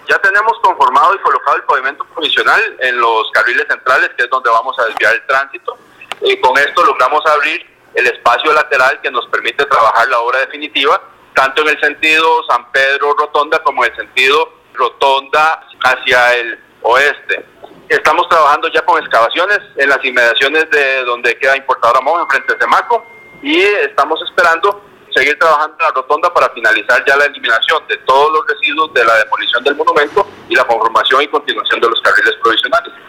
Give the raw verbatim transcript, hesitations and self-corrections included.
Ya tenemos conformado y colocado el pavimento provisional en los carriles centrales, que es donde vamos a desviar el tránsito. Y con esto logramos abrir el espacio lateral que nos permite trabajar la obra definitiva, tanto en el sentido San Pedro-Rotonda como en el sentido Rotonda hacia el oeste. Estamos trabajando ya con excavaciones en las inmediaciones de donde queda Importadora Monge, frente a Semaco, y estamos esperando seguir trabajando en la rotonda para finalizar ya la eliminación de todos los residuos de la demolición del monumento y la conformación y continuación de los carriles provisionales.